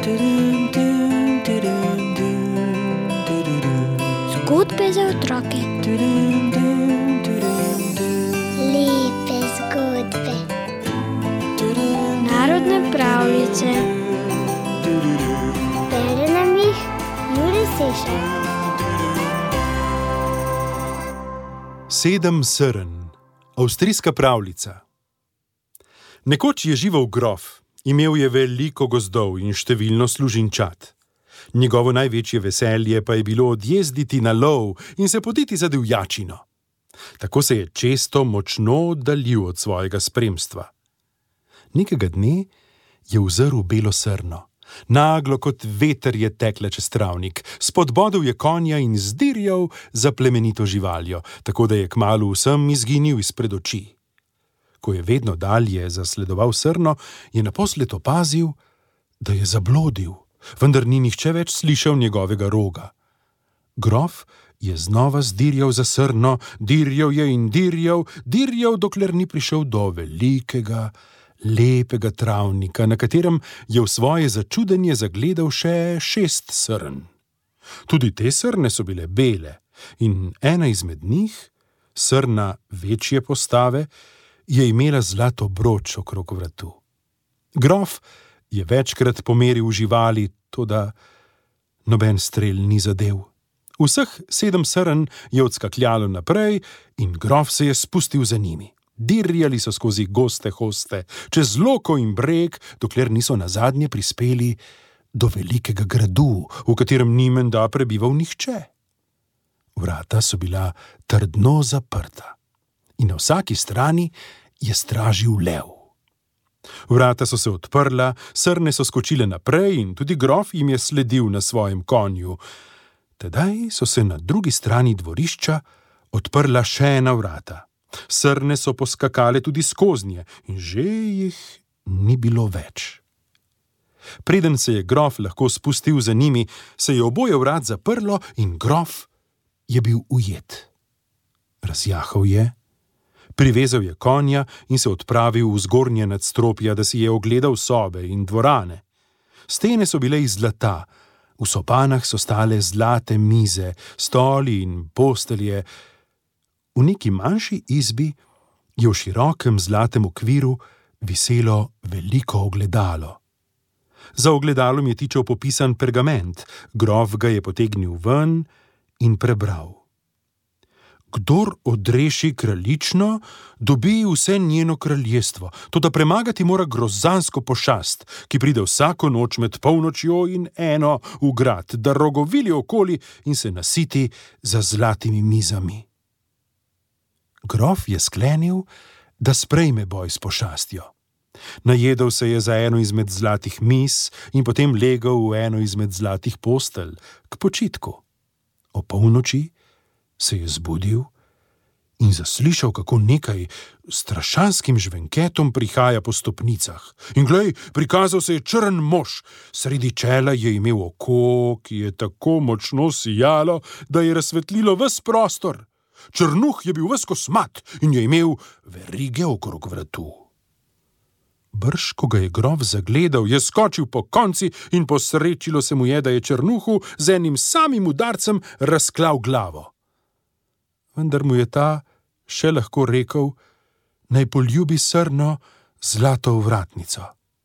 Zgodbe za otroke. Lepe zgodbe. Narodne pravljice. Bere nam jih Jure Sešar. 7 srn. Avstrijska pravljica. Nekoč je živel grof. Imel je veliko gozdov in številno služinčat. Njegovo največje veselje pa je bilo odjezditi na lov in se poditi za divjačino. Tako se je često močno oddaljil od svojega spremstva. Nekega dne je uzrl belo srno. Naglo kot veter je tekla čez travnik, spodbodel je konja in zdirjal za plemenito živaljo, tako da je kmalu vsem izginil izpred oči. Ko je vedno dalje zasledoval srno, je naposled opazil, da je zablodil, vendar ni nihče več slišal njegovega roga. Grof je znova zdirjal za srno, dirjal je in dirjal, dokler ni prišel do velikega, lepega travnika, na katerem je v svoje začudenje zagledal še 6 srn. Tudi te srne so bile bele in ena izmed njih, srna večje postave, je imela zlat obroč okrog vratu. Grof je večkrat pomeril živali, toda noben strel ni zadel. Vseh 7 srn je odskakljalo naprej in grof se je spustil za njimi. Dirjali so skozi goste hoste, čez loko in breg, dokler niso nazadnje prispeli do velikega gradu, v katerem ni menda prebival nihče. Vrata so bila trdno zaprta in na vsaki strani je stražil lev. Vrata so se odprla, srne so skočile naprej in tudi grof jim je sledil na svojem konju. Tedaj so se na drugi strani dvorišča odprla še ena vrata. Srne so poskakale tudi skoznje in že jih ni bilo več. Preden se je grof lahko spustil za njimi, se je oboje vrat zaprlo in grof je bil ujet. Razjahal je, privezal je konja in se odpravil v zgornje nadstropja, da si je ogledal sobe in dvorane. Stene so bile iz zlata, v sobanah so stale zlate mize, stoli in postelje. V neki manjši izbi je v širokem zlatem okviru viselo veliko ogledalo. Za ogledalom je tičal popisan pergament, grof ga je potegnil ven in prebral. Kdor odreši kraljično, dobi vse njeno kraljestvo, toda premagati mora grozansko pošast, ki pride vsako noč med polnočjo in 1 v grad, da rogovili okoli in se nasiti za zlatimi mizami. Grof je sklenil, da sprejme boj s pošastjo. Najedel se je za eno izmed zlatih miz in potem legel v eno izmed zlatih postelj k počitku. O polnoči se je zbudil in zaslišal, kako nekaj strašanskim žvenketom prihaja po stopnicah. In glej, prikazal se je črn mož. Sredi čela je imel oko, ki je tako močno sijalo, da je razsvetlilo ves prostor. Črnuh je bil ves kosmat in je imel verige okrog vratu. Brž, ko ga je grof zagledal, je skočil po konci in posrečilo se mu je, da je črnuhu z enim samim udarcem razklal glavo. Vendar mu je ta še lahko rekel, naj poljubi srno zlato ovratnico.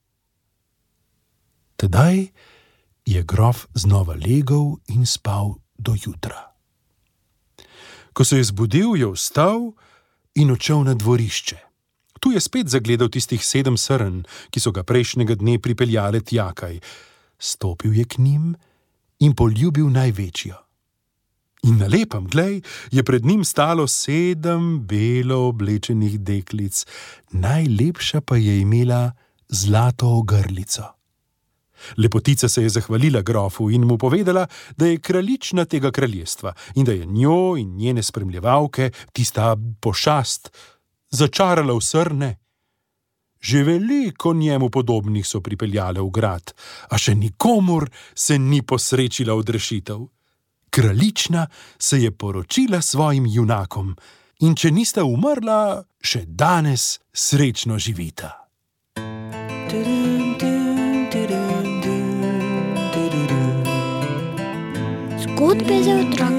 Tedaj je grof znova legel in spal do jutra. Ko se je zbudil, je vstal in odšel na dvorišče. Tu je spet zagledal tistih 7 srn, ki so ga prejšnjega dne pripeljale tjakaj. Stopil je k njim in poljubil največjo. In na lepem, glej, je pred njim stalo 7 belo oblečenih deklic, najlepša pa je imela zlato ogrlico. Lepotica se je zahvalila grofu in mu povedala, da je kraljična tega kraljestva in da je njo in njene spremljevalke tista pošast začarala v srne. Že veliko njemu podobnih so pripeljale v grad, a še nikomur se ni posrečila odrešitev. Kraljična se je poročila svojim junakom in če nista umrla, še danes srečno živita. Zgodbe za otroke.